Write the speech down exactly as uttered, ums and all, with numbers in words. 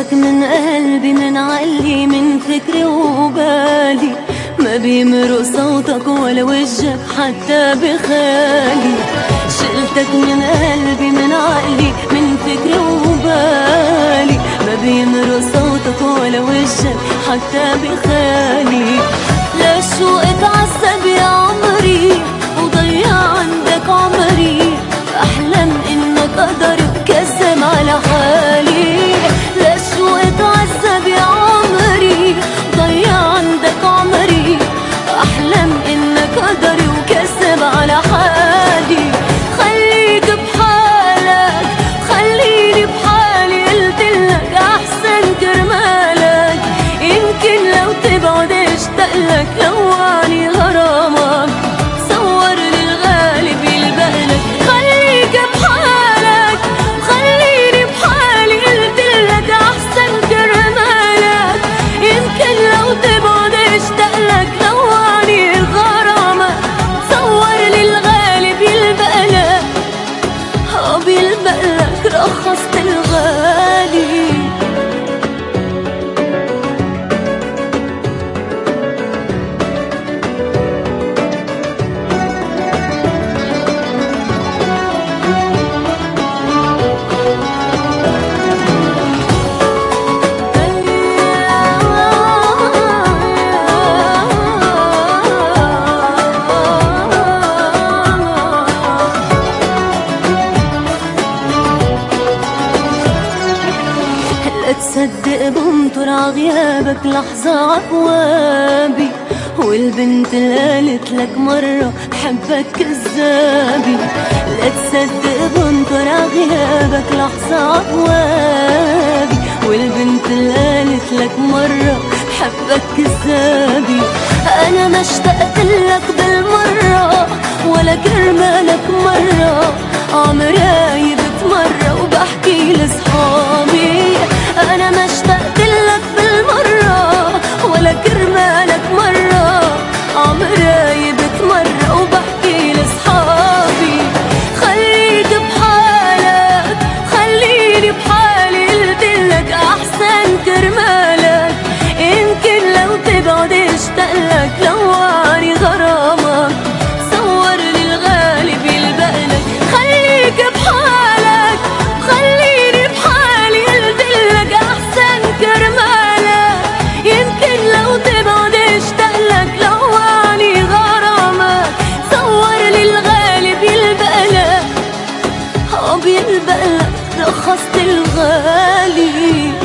شلتك من قلبي من علي من فكري وبالي، ما بيمرق صوتك ولا وجهك حتى بخالي. شلتك من قلبي من عقلي من فكري وبالي، ما بيمرق صوتك ولا وجهك حتى بخالي. ليش اتعذب يا عمري وضيع عندك عمري، احلم انك قدر وكسم على حالي. ليش اتعذب يا عمري ضيع عندك عمري، احلم انك قدر وكسم على حالي. خليك بحالك خليني بحالي، قلتلك احسن كرمالك، يمكن لو تبعد اشتقلك لواني غرامك، صور للغالب يلبقلك. خليك بحالك خليني بحالي، قلتلك احسن كرمالك، يمكن لو تبعد اشتقلك لواني غرامك، صور للغالب يلبقلك. اه بيلبقلك رخصت الغالي. تصدق بمطر عغيابك لحظة عقوابي، والبنت اللي قالت لك مرة حبك كذابي. لا تصدق بمطر عغيابك لحظة عقوابي، والبنت اللي قالت لك مرة حبك كذابي. أنا ما اشتقت لك بالمرة ولا كرمالك مرة، عمري بتمرة وبحكي لصحابي. أنا ما اشتقت لك بالمرة ولا كرمالك مرة، عمري بتمرة وبحكي لصحابي. خليك بحالك خليني بحالي، قلتلك أحسن كرمالك، يمكن لو تبعد اشتقلك لواني غرامك، صور للغالب يلبقلك. خليك بحالك خليني بحالي، قلتلك أحسن كرمالك، يمكن لو تبعد اشتقلك لواني غرامك، صور للغالب يلبقلك. اه بيلبقلك رخصت الغالي.